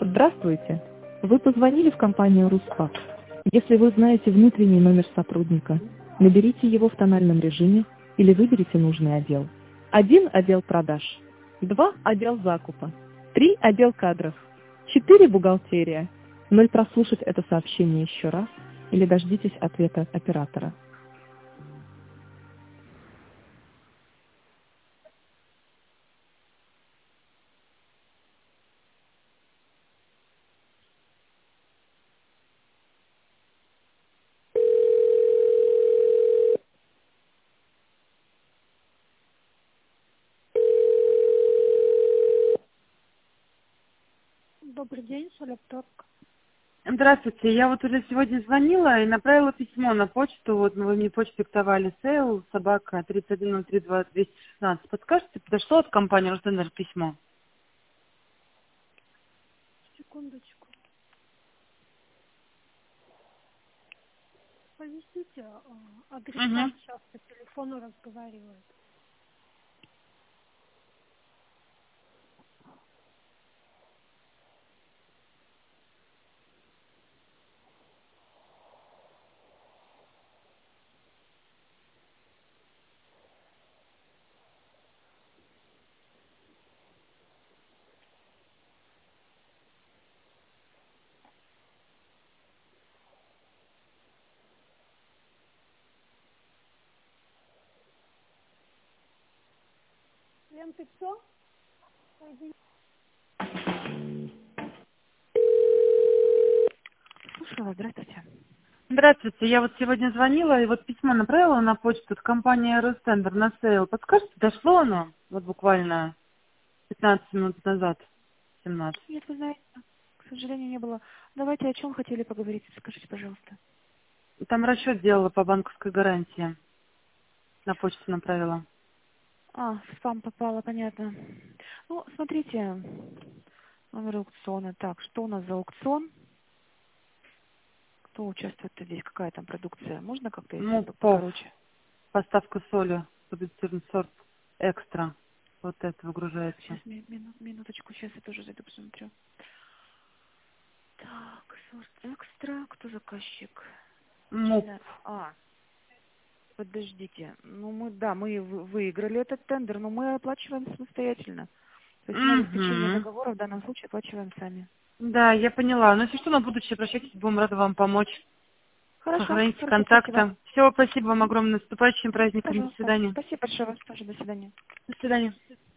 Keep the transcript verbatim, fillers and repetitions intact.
Здравствуйте. Вы позвонили в компанию «Руспак». Если вы знаете внутренний номер сотрудника, наберите его в тональном режиме или выберите нужный отдел. Один отдел продаж. Два отдел закупа. Три отдел кадров. Четыре бухгалтерия. Ноль прослушать это сообщение еще раз или дождитесь ответа оператора. Добрый день, Солепторг. Здравствуйте, я вот уже сегодня звонила и направила письмо на почту, вот вы мне почту диктовали, сейл, собака, тридцать один ноль три два двести шестнадцать. Подскажете, подошло от компании «Ростендер» письмо? Секундочку. Повесите, а, адресат Угу. сейчас по телефону разговаривает. Лен, ты все? Слушаю вас, здравствуйте. Здравствуйте, я вот сегодня звонила и вот письмо направила на почту от компании «Ростендер» на сейл. Подскажете, дошло оно? Вот буквально пятнадцать минут назад, семнадцать. Нет, вы знаете, к сожалению, не было. Давайте о чем хотели поговорить, скажите, пожалуйста. Там расчет делала по банковской гарантии. На почту направила. А, в спам попало, понятно. Ну, смотрите, номер аукциона. Так, что у нас за аукцион? Кто участвует здесь? Какая там продукция? Можно как-то, если Ну, по- ПОВ. покороче? Поставка соли, субъективный сорт экстра. Вот это Так, сейчас, выгружается. ми- мину- минуточку, сейчас я тоже зайду, посмотрю. Так, сорт экстра, кто заказчик? МУП. Чина- А, подождите. Ну, мы, да, мы вы- выиграли этот тендер, но мы оплачиваем самостоятельно. То есть на обеспечение Угу. договора в данном случае оплачиваем сами. Да, я поняла. Но если что, на будущее обращайтесь, будем рады вам помочь. Хорошо, Сохраните хорошо, спасибо. контакты. Всего спасибо вам огромное. С наступающим праздником. До Пожалуйста. свидания. Спасибо большое, вас тоже. До свидания. До свидания.